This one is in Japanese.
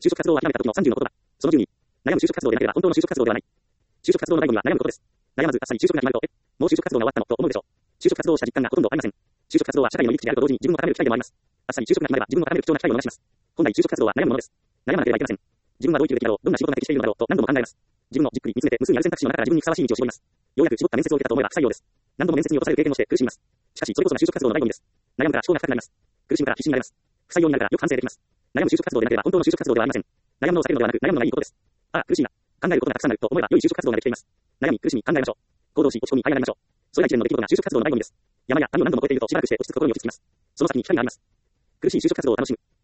就職活動を諦めた時の30の言葉。その12。悩む就職活動でなければ本当の就職活動ではない。就職活動の醍醐味は悩むことです。悩まずあっさり就職が決まると、もう就職活動が終わったのと思うでしょう。就職活動をした実感がほとんどありません。就職活動は社会の入り口であると同時に自分を高める機会でもあります。あっさり就職が決まれば自分を高める貴重な機会を逃します。本来就職活動は悩むものです。悩まなければいけません。自分はどう生きるべきだろう、どんな仕事が適しているのだろうと何度も考えます。自分をじっくり見つめて無数にある選択肢の中から自分にふさわしい道を絞ります。ようやく絞った面接を受けたと思えば不採用です。何度も面接に落とされる経験をして苦しみます。しかしそれこそが就職活動の醍醐味です。悩むから思考が深くなります。苦しむから必死になれます。不採用になるからよく反省できます。悩む就職活動でなければ本当の就職活動ではありません。悩むのを避けるのではなく悩むのがいいことです。ああ、苦しいな。考えることがたくさんあると思えば良い就職活動ができています。悩み、苦しみ、考えましょう。行動し、落ち込み、謝りましょう。それが一連の出来事が就職活動の醍醐味です。山や谷を何度も越えているとしばらくして落ち着く心に落ち着きます。その先に光があります。苦しい就職活動を楽しむ。